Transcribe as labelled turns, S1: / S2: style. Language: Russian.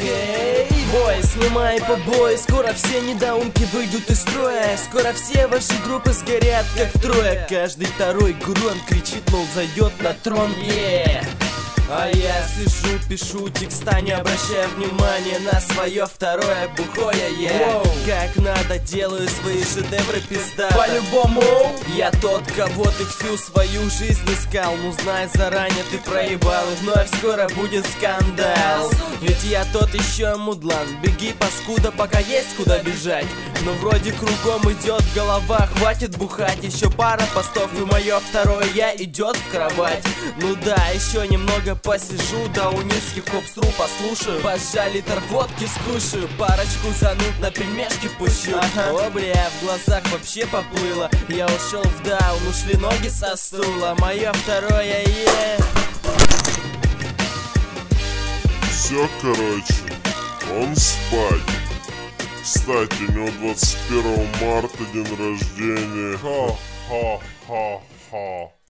S1: Окей, бой, снимай побои. Скоро все недоумки выйдут из строя. Скоро все ваши группы сгорят как трое. Каждый второй гурон кричит, мол, зайдет на трон. А я сижу, пишу текста, не обращая внимания на свое второе бухое Как надо, делаю свои шедевры, пизда. По-любому я тот, кого ты всю свою жизнь искал. Ну знай заранее, ты проебал, и вновь скоро будет скандал. Ведь я тот еще мудлан. Беги, паскуда, пока есть куда бежать. Но вроде кругом идет голова, хватит бухать. Еще пара постов, и мое второе я идет в кровать. Ну да, еще немного посижу, да у низких хоп-сру послушаю. Пожа литр водки скушаю, парочку зануд на пельмешки пущу. О, бля, в глазах вообще поплыло. Я ушел в даун, ушли ноги со стула. Мое второе
S2: Все, короче, он спать. Кстати, у него 21 марта день рождения. Ха-ха-ха-ха.